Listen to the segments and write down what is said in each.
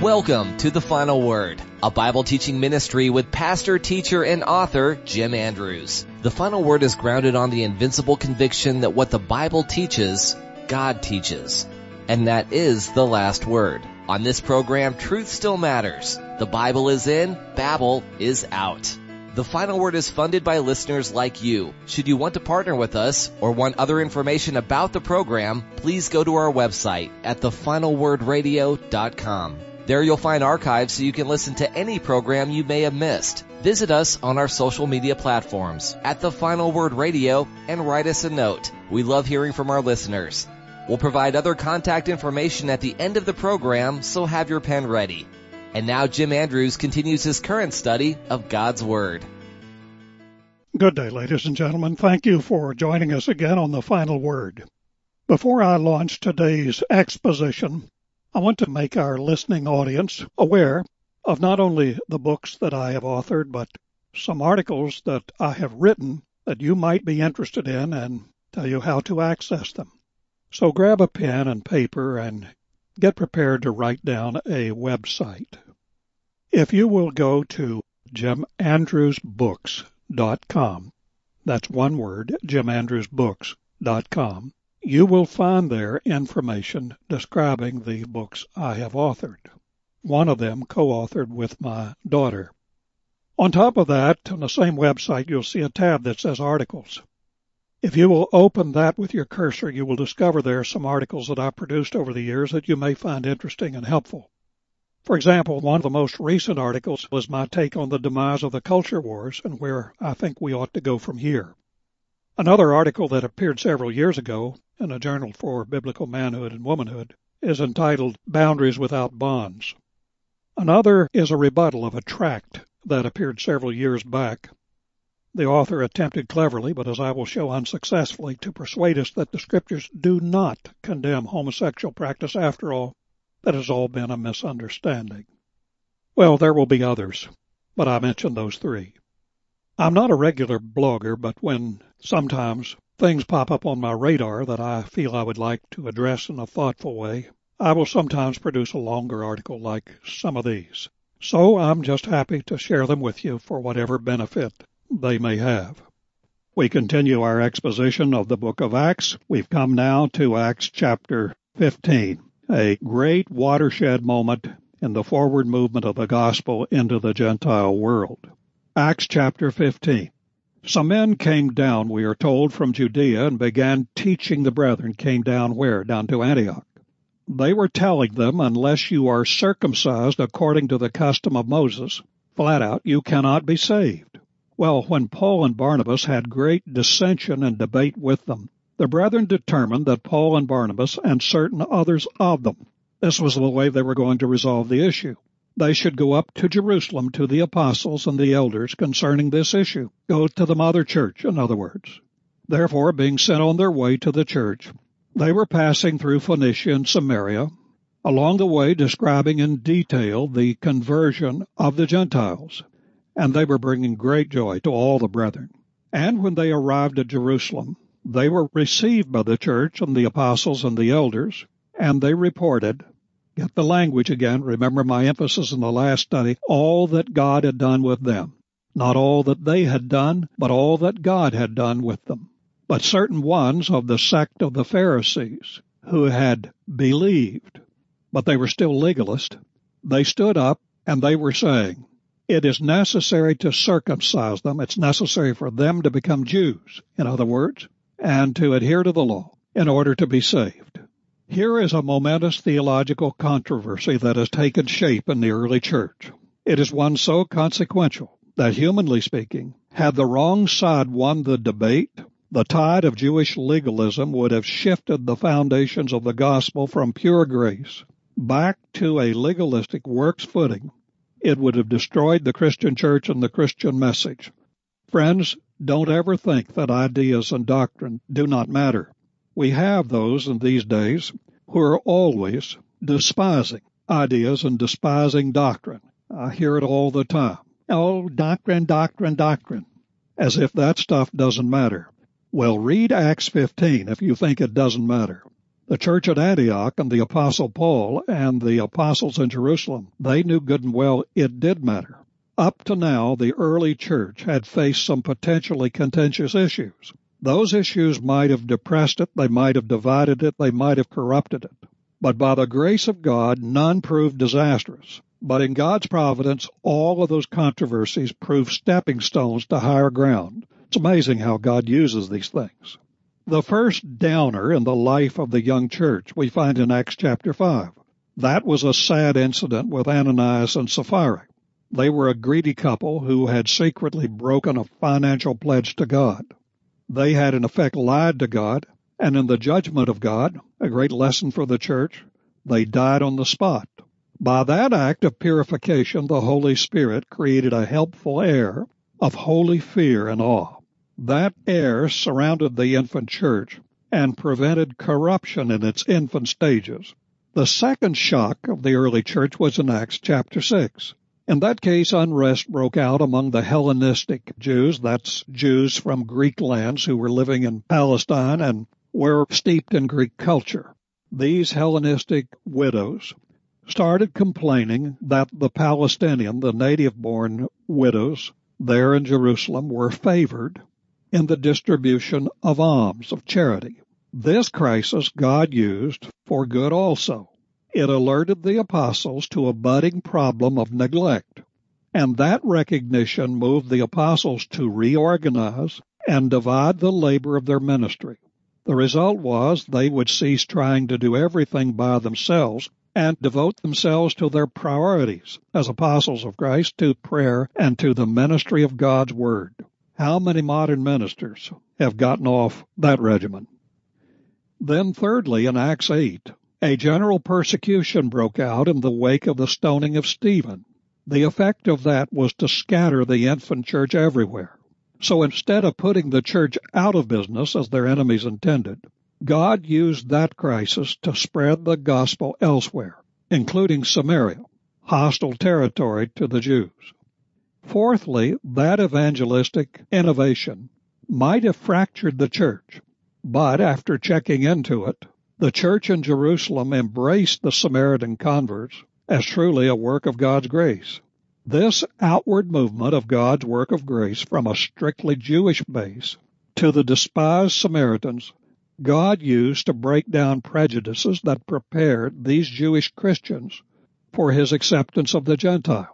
Welcome to The Final Word, a Bible teaching ministry with pastor, teacher, and author Jim Andrews. The Final Word is grounded on the invincible conviction that what the Bible teaches, God teaches. And that is the last word. On this program, truth still matters. The Bible is in, Babel is out. The Final Word is funded by listeners like you. Should you want to partner with us or want other information about the program, please go to our website at thefinalwordradio.com. There you'll find archives so you can listen to any program you may have missed. Visit us on our social media platforms at The Final Word Radio and write us a note. We love hearing from our listeners. We'll provide other contact information at the end of the program, so have your pen ready. And now Jim Andrews continues his current study of God's Word. Good day, ladies and gentlemen. Thank you for joining us again on The Final Word. Before I launch today's exposition, I want to make our listening audience aware of not only the books that I have authored, but some articles that I have written that you might be interested in and tell you how to access them. So grab a pen and paper and get prepared to write down a website. If you will go to jimandrewsbooks.com, that's one word, jimandrewsbooks.com, you will find there information describing the books I have authored. One of them co-authored with my daughter. On top of that, on the same website, you'll see a tab that says Articles. If you will open that with your cursor, you will discover there some articles that I produced over the years that you may find interesting and helpful. For example, one of the most recent articles was my take on the demise of the culture wars and where I think we ought to go from here. Another article that appeared several years ago in a journal for biblical manhood and womanhood is entitled Boundaries Without Bonds. Another is a rebuttal of a tract that appeared several years back. The author attempted cleverly, but as I will show unsuccessfully, to persuade us that the Scriptures do not condemn homosexual practice after all. That has all been a misunderstanding. Well, there will be others, but I mentioned those three. I'm not a regular blogger, but when sometimes things pop up on my radar that I feel I would like to address in a thoughtful way, I will sometimes produce a longer article like some of these. So I'm just happy to share them with you for whatever benefit they may have. We continue our exposition of the book of Acts. We've come now to Acts chapter 15, a great watershed moment in the forward movement of the gospel into the Gentile world. Acts chapter 15. Some men came down, we are told, from Judea and began teaching the brethren. Came down where? Down to Antioch. They were telling them, unless you are circumcised according to the custom of Moses, flat out, you cannot be saved. Well, when Paul and Barnabas had great dissension and debate with them, the brethren determined that Paul and Barnabas and certain others of them, this was the way they were going to resolve the issue. They should go up to Jerusalem to the apostles and the elders concerning this issue. Go to the mother church, in other words. Therefore, being sent on their way to the church, they were passing through Phoenicia and Samaria, along the way describing in detail the conversion of the Gentiles, and they were bringing great joy to all the brethren. And when they arrived at Jerusalem, they were received by the church and the apostles and the elders, and they reported, get the language again, remember my emphasis in the last study, all that God had done with them. Not all that they had done, but all that God had done with them. But certain ones of the sect of the Pharisees who had believed, but they were still legalists, they stood up and they were saying, it is necessary to circumcise them. It's necessary for them to become Jews, in other words, and to adhere to the law in order to be saved. Here is a momentous theological controversy that has taken shape in the early church. It is one so consequential that, humanly speaking, had the wrong side won the debate, the tide of Jewish legalism would have shifted the foundations of the gospel from pure grace back to a legalistic works footing. It would have destroyed the Christian church and the Christian message. Friends, don't ever think that ideas and doctrine do not matter. We have those in these days who are always despising ideas and despising doctrine. I hear it all the time. Oh, doctrine, doctrine, doctrine. As if that stuff doesn't matter. Well, read Acts 15 if you think it doesn't matter. The church at Antioch and the Apostle Paul and the apostles in Jerusalem, they knew good and well it did matter. Up to now, the early church had faced some potentially contentious issues. Those issues might have depressed it, they might have divided it, they might have corrupted it. But by the grace of God, none proved disastrous. But in God's providence, all of those controversies proved stepping stones to higher ground. It's amazing how God uses these things. The first downer in the life of the young church we find in Acts chapter 5. That was a sad incident with Ananias and Sapphira. They were a greedy couple who had secretly broken a financial pledge to God. They had in effect lied to God, and in the judgment of God, a great lesson for the church, they died on the spot. By that act of purification, the Holy Spirit created a helpful air of holy fear and awe. That air surrounded the infant church and prevented corruption in its infant stages. The second shock of the early church was in Acts chapter 6. In that case, unrest broke out among the Hellenistic Jews, that's Jews from Greek lands who were living in Palestine and were steeped in Greek culture. These Hellenistic widows started complaining that the Palestinian, the native-born widows there in Jerusalem, were favored in the distribution of alms, of charity. This crisis God used for good also. It alerted the apostles to a budding problem of neglect, and that recognition moved the apostles to reorganize and divide the labor of their ministry. The result was they would cease trying to do everything by themselves and devote themselves to their priorities as apostles of Christ, to prayer, and to the ministry of God's Word. How many modern ministers have gotten off that regimen? Then thirdly, in Acts 8, a general persecution broke out in the wake of the stoning of Stephen. The effect of that was to scatter the infant church everywhere. So instead of putting the church out of business as their enemies intended, God used that crisis to spread the gospel elsewhere, including Samaria, hostile territory to the Jews. Fourthly, that evangelistic innovation might have fractured the church, but after checking into it, the church in Jerusalem embraced the Samaritan converts as truly a work of God's grace. This outward movement of God's work of grace from a strictly Jewish base to the despised Samaritans, God used to break down prejudices that prepared these Jewish Christians for his acceptance of the Gentiles.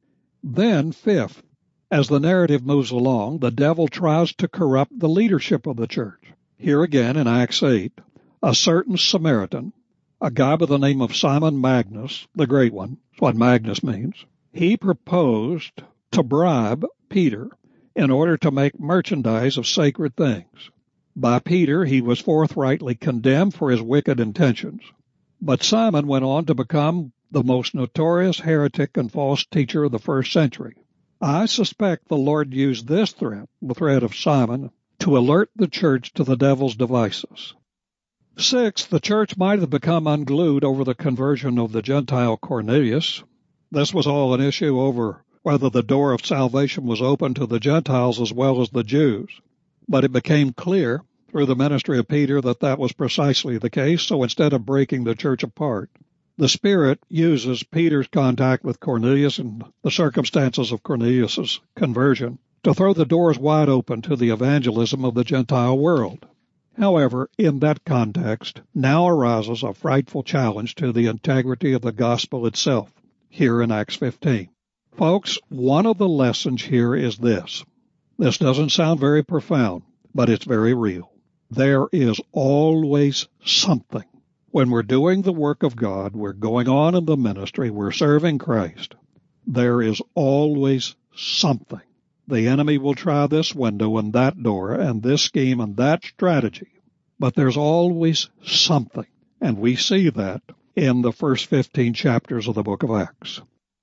Then, fifth, as the narrative moves along, the devil tries to corrupt the leadership of the church. Here again in Acts 8, a certain Samaritan, a guy by the name of Simon Magus, the Great One, that's what Magnus means, he proposed to bribe Peter in order to make merchandise of sacred things. By Peter, he was forthrightly condemned for his wicked intentions. But Simon went on to become the most notorious heretic and false teacher of the first century. I suspect the Lord used this threat, the threat of Simon, to alert the church to the devil's devices. Sixth, the church might have become unglued over the conversion of the Gentile Cornelius. This was all an issue over whether the door of salvation was open to the Gentiles as well as the Jews. But it became clear through the ministry of Peter that that was precisely the case, so instead of breaking the church apart, the Spirit uses Peter's contact with Cornelius and the circumstances of Cornelius' conversion to throw the doors wide open to the evangelism of the Gentile world. However, in that context, now arises a frightful challenge to the integrity of the gospel itself, here in Acts 15. Folks, one of the lessons here is this. This doesn't sound very profound, but it's very real. There is always something. When we're doing the work of God, we're going on in the ministry, we're serving Christ, there is always something. The enemy will try this window and that door and this scheme and that strategy, but there's always something, and we see that in the first 15 chapters of the book of Acts.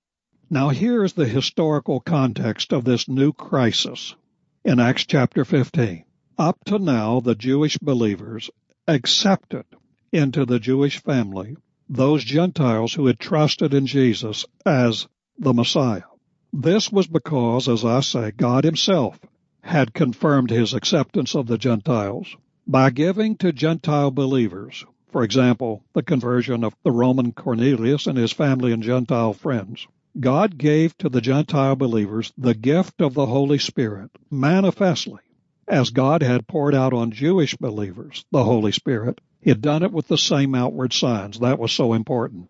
Now here's the historical context of this new crisis in Acts chapter 15. Up to now, the Jewish believers accepted into the Jewish family those Gentiles who had trusted in Jesus as the Messiah. This was because, as I say, God himself had confirmed his acceptance of the Gentiles by giving to Gentile believers For example, the conversion of the Roman Cornelius and his family and Gentile friends. God gave to the Gentile believers the gift of the Holy Spirit manifestly, as God had poured out on Jewish believers the Holy Spirit. He had done it with the same outward signs. That was so important.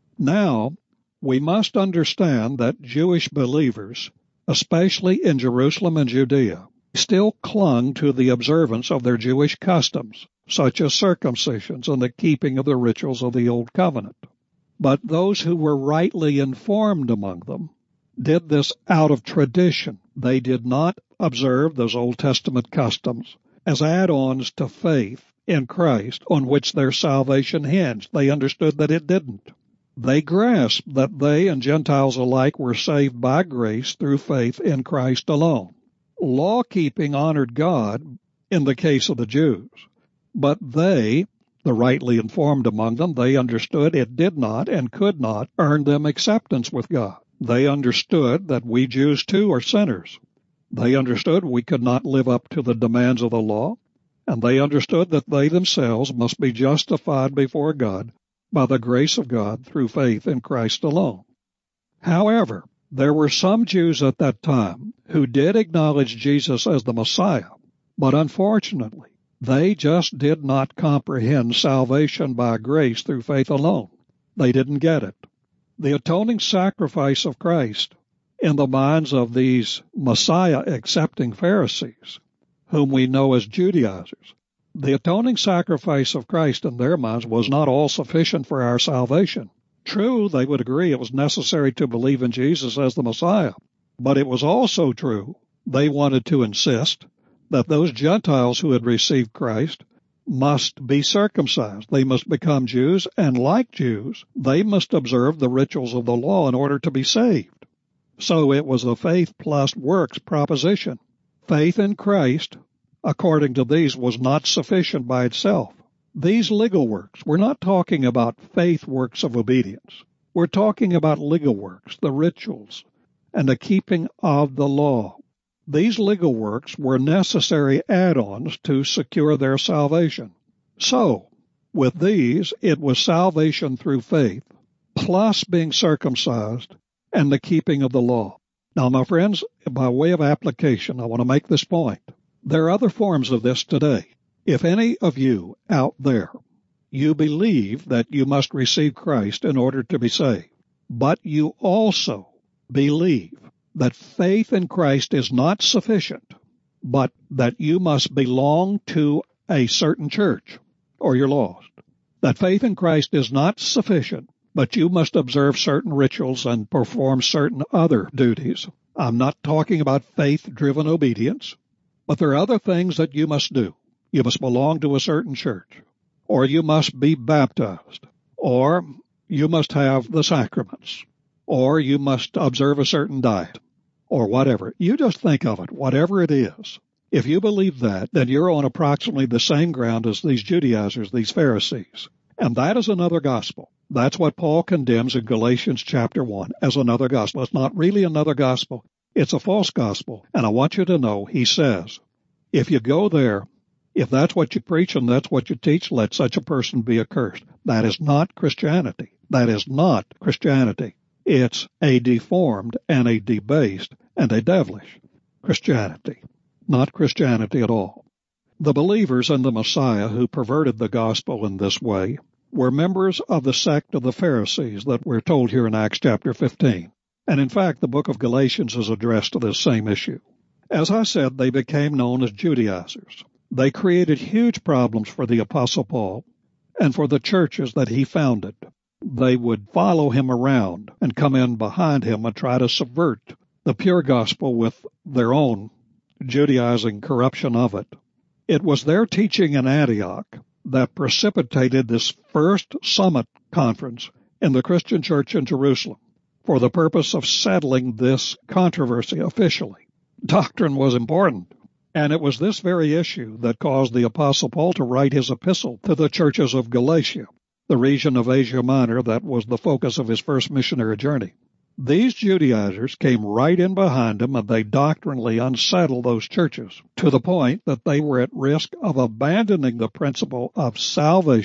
Now, we must understand that Jewish believers, especially in Jerusalem and Judea, still clung to the observance of their Jewish customs, such as circumcisions and the keeping of the rituals of the Old Covenant. But those who were rightly informed among them did this out of tradition. They did not observe those Old Testament customs as add-ons to faith in Christ on which their salvation hinged. They understood that it didn't. They grasped that they and Gentiles alike were saved by grace through faith in Christ alone. Law-keeping honored God in the case of the Jews, but they, the rightly informed among them, they understood it did not and could not earn them acceptance with God. They understood that we Jews too are sinners. They understood we could not live up to the demands of the law, and they understood that they themselves must be justified before God by the grace of God through faith in Christ alone. However, there were some Jews at that time who did acknowledge Jesus as the Messiah, but unfortunately, they just did not comprehend salvation by grace through faith alone. They didn't get it. The atoning sacrifice of Christ in the minds of these Messiah-accepting Pharisees, whom we know as Judaizers, the atoning sacrifice of Christ in their minds was not all sufficient for our salvation. True, they would agree it was necessary to believe in Jesus as the Messiah, but it was also true they wanted to insist that those Gentiles who had received Christ must be circumcised. They must become Jews, and like Jews, they must observe the rituals of the law in order to be saved. So it was a faith plus works proposition. Faith in Christ, according to these, was not sufficient by itself. These legal works, we're not talking about faith works of obedience. We're talking about legal works, the rituals, and the keeping of the law. These legal works were necessary add-ons to secure their salvation. So, with these, it was salvation through faith, plus being circumcised, and the keeping of the law. Now, my friends, by way of application, I want to make this point. There are other forms of this today. If any of you out there, you believe that you must receive Christ in order to be saved, but you also believe that faith in Christ is not sufficient, but that you must belong to a certain church, or you're lost. That faith in Christ is not sufficient, but you must observe certain rituals and perform certain other duties. I'm not talking about faith-driven obedience, but there are other things that you must do. You must belong to a certain church, or you must be baptized, or you must have the sacraments, or you must observe a certain diet, or whatever. You just think of it, whatever it is. If you believe that, then you're on approximately the same ground as these Judaizers, these Pharisees. And that is another gospel. That's what Paul condemns in Galatians chapter 1 as another gospel. It's not really another gospel. It's a false gospel. And I want you to know, he says, if you go there, if that's what you preach and that's what you teach, let such a person be accursed. That is not Christianity. That is not Christianity. It's a deformed and a debased and a devilish Christianity. Not Christianity at all. The believers in the Messiah who perverted the gospel in this way were members of the sect of the Pharisees that we're told here in Acts chapter 15. And in fact, the book of Galatians is addressed to this same issue. As I said, they became known as Judaizers. They created huge problems for the Apostle Paul and for the churches that he founded. They would follow him around and come in behind him and try to subvert the pure gospel with their own Judaizing corruption of it. It was their teaching in Antioch that precipitated this first summit conference in the Christian church in Jerusalem for the purpose of settling this controversy officially. Doctrine was important. And it was this very issue that caused the Apostle Paul to write his epistle to the churches of Galatia, the region of Asia Minor that was the focus of his first missionary journey. These Judaizers came right in behind him, and they doctrinally unsettled those churches to the point that they were at risk of abandoning the principle of salvation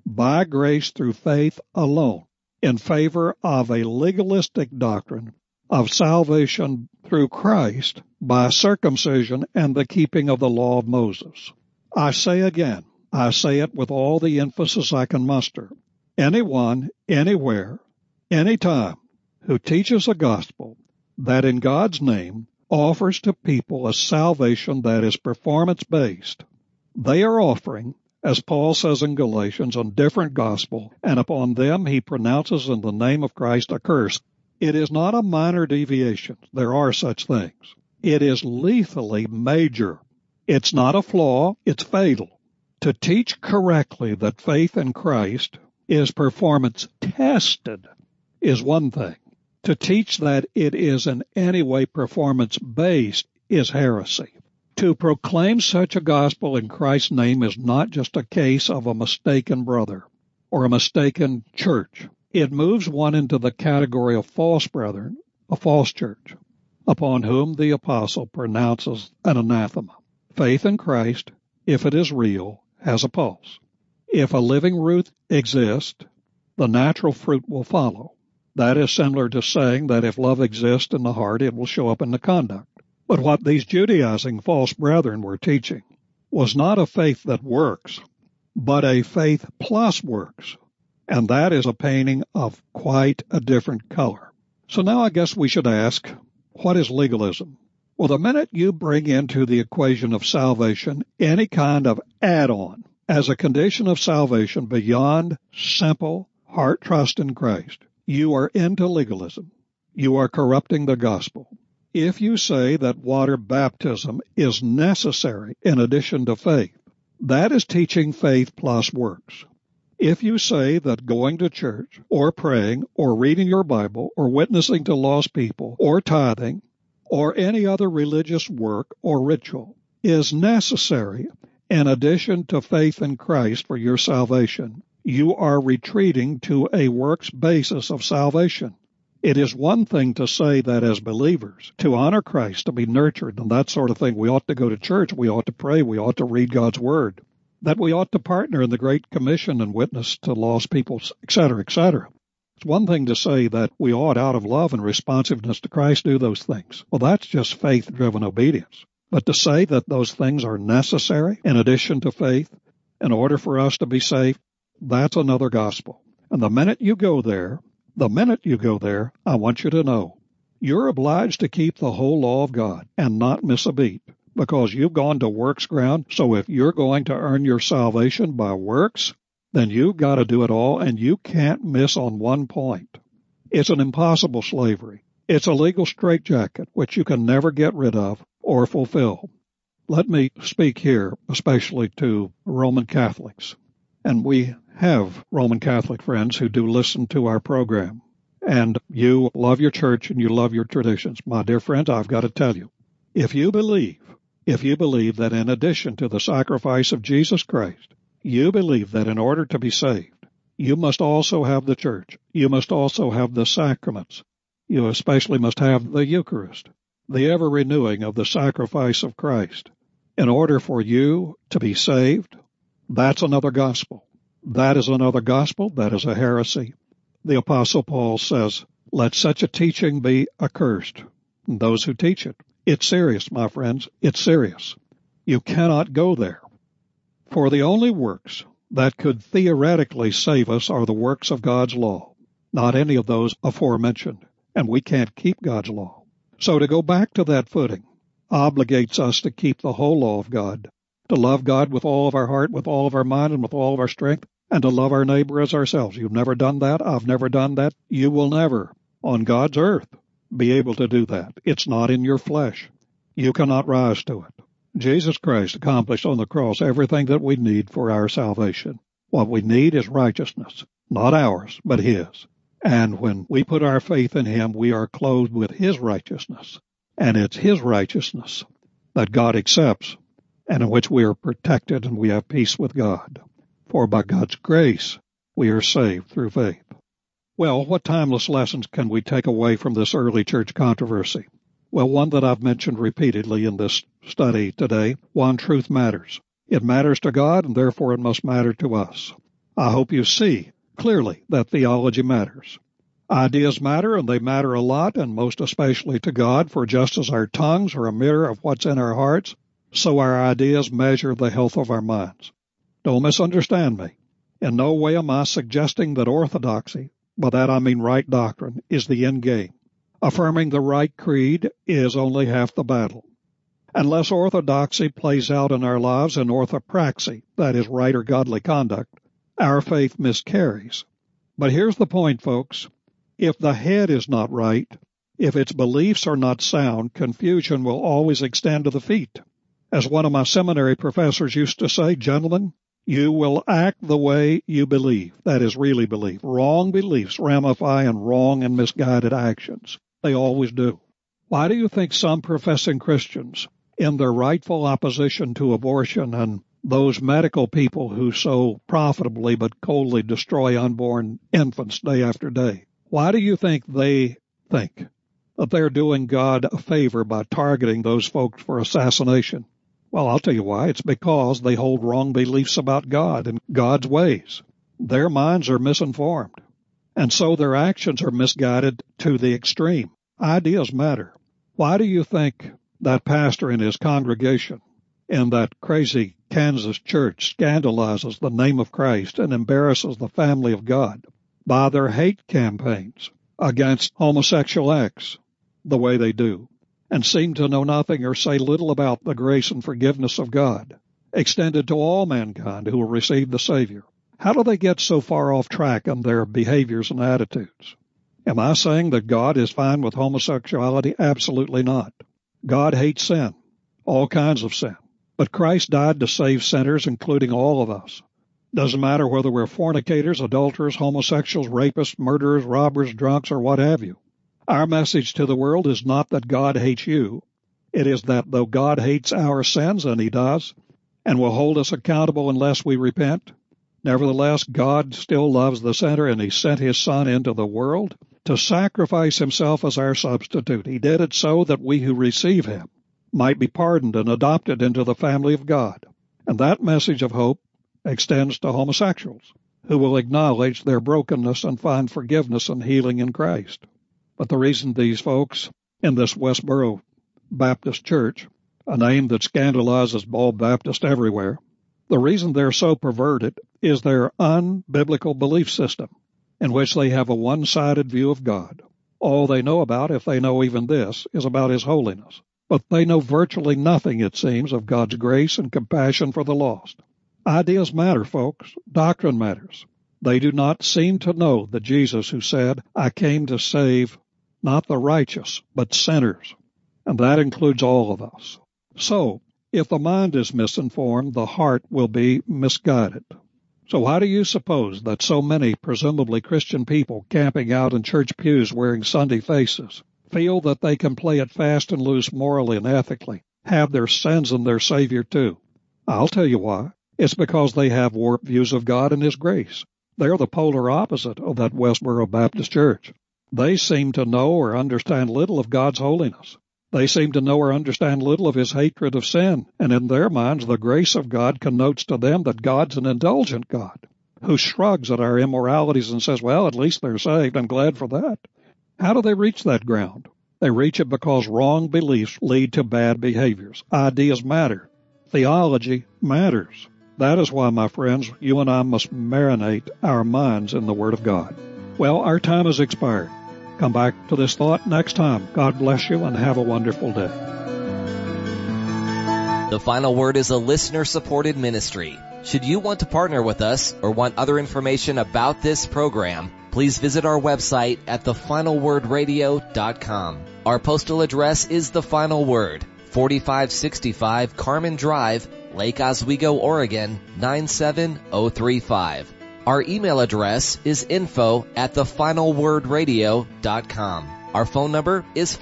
by grace through faith alone, in favor of a legalistic doctrine of salvation through Christ by circumcision and the keeping of the law of Moses. I say again, I say it with all the emphasis I can muster, anyone, anywhere, anytime, who teaches a gospel that in God's name offers to people a salvation that is performance-based, they are offering, as Paul says in Galatians, a different gospel, and upon them he pronounces in the name of Christ a curse. It is not a minor deviation. There are such things. It is lethally major. It's not a flaw. It's fatal. To teach correctly that faith in Christ is performance tested is one thing. To teach that it is in any way performance-based is heresy. To proclaim such a gospel in Christ's name is not just a case of a mistaken brother or a mistaken church. It moves one into the category of false brethren, a false church, upon whom the apostle pronounces an anathema. Faith in Christ, if it is real, has a pulse. If a living root exists, the natural fruit will follow. That is similar to saying that if love exists in the heart, it will show up in the conduct. But what these Judaizing false brethren were teaching was not a faith that works, but a faith plus works. And that is a painting of quite a different color. So now I guess we should ask, what is legalism? Well, the minute you bring into the equation of salvation any kind of add-on as a condition of salvation beyond simple heart trust in Christ, you are into legalism. You are corrupting the gospel. If you say that water baptism is necessary in addition to faith, that is teaching faith plus works. If you say that going to church or praying or reading your Bible or witnessing to lost people or tithing or any other religious work or ritual is necessary in addition to faith in Christ for your salvation, you are retreating to a works basis of salvation. It is one thing to say that as believers, to honor Christ, to be nurtured, and that sort of thing. We ought to go to church, we ought to pray, we ought to read God's Word, that we ought to partner in the Great Commission and witness to lost people, etc., etc. It's one thing to say that we ought, out of love and responsiveness to Christ, do those things. Well, that's just faith-driven obedience. But to say that those things are necessary in addition to faith in order for us to be saved, that's another gospel. And the minute you go there, I want you to know, you're obliged to keep the whole law of God and not miss a beat, because you've gone to works ground. So if you're going to earn your salvation by works, then you've got to do it all, and you can't miss on one point. It's an impossible slavery. It's a legal straitjacket which you can never get rid of or fulfill. Let me speak here especially to Roman Catholics. And we have Roman Catholic friends who do listen to our program. And you love your church and you love your traditions. My dear friends, I've got to tell you, if you believe that in addition to the sacrifice of Jesus Christ, you believe that in order to be saved, you must also have the church. You must also have the sacraments. You especially must have the Eucharist, the ever-renewing of the sacrifice of Christ. In order for you to be saved, that's another gospel. That is another gospel. That is a heresy. The Apostle Paul says, let such a teaching be accursed. And those who teach it. It's serious, my friends. It's serious. You cannot go there. For the only works that could theoretically save us are the works of God's law, not any of those aforementioned. And we can't keep God's law. So to go back to that footing obligates us to keep the whole law of God, to love God with all of our heart, with all of our mind, and with all of our strength, and to love our neighbor as ourselves. You've never done that. I've never done that. You will never, on God's earth, be able to do that. It's not in your flesh. You cannot rise to it. Jesus Christ accomplished on the cross everything that we need for our salvation. What we need is righteousness, not ours, but His. And when we put our faith in Him, we are clothed with His righteousness. And it's His righteousness that God accepts and in which we are protected and we have peace with God. For by God's grace, we are saved through faith. Well, what timeless lessons can we take away from this early church controversy? Well, one that I've mentioned repeatedly in this study today, one, truth matters. It matters to God, and therefore it must matter to us. I hope you see clearly that theology matters. Ideas matter, and they matter a lot, and most especially to God, for just as our tongues are a mirror of what's in our hearts, so our ideas measure the health of our minds. Don't misunderstand me. In no way am I suggesting that orthodoxy, by that I mean right doctrine, is the end game. Affirming the right creed is only half the battle. Unless orthodoxy plays out in our lives in orthopraxy, that is right or godly conduct, our faith miscarries. But here's the point, folks. If the head is not right, if its beliefs are not sound, confusion will always extend to the feet. As one of my seminary professors used to say, gentlemen, you will act the way you believe, that is, really believe. Wrong beliefs ramify in wrong and misguided actions. They always do. Why do you think some professing Christians, in their rightful opposition to abortion and those medical people who so profitably but coldly destroy unborn infants day after day, why do you think they think that they're doing God a favor by targeting those folks for assassination? Well, I'll tell you why. It's because they hold wrong beliefs about God and God's ways. Their minds are misinformed, and so their actions are misguided to the extreme. Ideas matter. Why do you think that pastor and his congregation in that crazy Kansas church scandalizes the name of Christ and embarrasses the family of God by their hate campaigns against homosexual acts the way they do, and seem to know nothing or say little about the grace and forgiveness of God extended to all mankind who will receive the Savior? How do they get so far off track in their behaviors and attitudes? Am I saying that God is fine with homosexuality? Absolutely not. God hates sin, all kinds of sin. But Christ died to save sinners, including all of us. Doesn't matter whether we're fornicators, adulterers, homosexuals, rapists, murderers, robbers, drunks, or what have you. Our message to the world is not that God hates you. It is that though God hates our sins, and He does, and will hold us accountable unless we repent, nevertheless, God still loves the sinner, and He sent His Son into the world to sacrifice Himself as our substitute. He did it so that we who receive Him might be pardoned and adopted into the family of God. And that message of hope extends to homosexuals who will acknowledge their brokenness and find forgiveness and healing in Christ. But the reason these folks in this Westboro Baptist Church, a name that scandalizes all Baptists everywhere, the reason they're so perverted is their unbiblical belief system, in which they have a one-sided view of God. All they know about, if they know even this, is about His holiness. But they know virtually nothing, it seems, of God's grace and compassion for the lost. Ideas matter, folks. Doctrine matters. They do not seem to know that Jesus, who said, I came to save not the righteous, but sinners. And that includes all of us. So, if the mind is misinformed, the heart will be misguided. So why do you suppose that so many presumably Christian people camping out in church pews wearing Sunday faces feel that they can play it fast and loose morally and ethically, have their sins and their Savior too? I'll tell you why. It's because they have warped views of God and His grace. They're the polar opposite of that Westboro Baptist Church. They seem to know or understand little of God's holiness. They seem to know or understand little of His hatred of sin, and in their minds the grace of God connotes to them that God's an indulgent God, who shrugs at our immoralities and says, well, at least they're saved. I'm glad for that. How do they reach that ground? They reach it because wrong beliefs lead to bad behaviors. Ideas matter. Theology matters. That is why, my friends, you and I must marinate our minds in the Word of God. Well, our time has expired. Come back to this thought next time. God bless you and have a wonderful day. The Final Word is a listener-supported ministry. Should you want to partner with us or want other information about this program, please visit our website at thefinalwordradio.com. Our postal address is The Final Word, 4565 Carmen Drive, Lake Oswego, Oregon, 97035. Our email address is info@thefinalwordradio.com. Our phone number is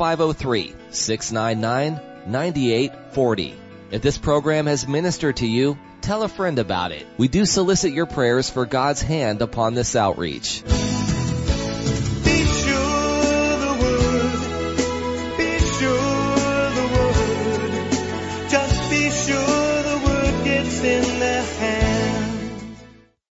503-699-9840. If this program has ministered to you, tell a friend about it. We do solicit your prayers for God's hand upon this outreach.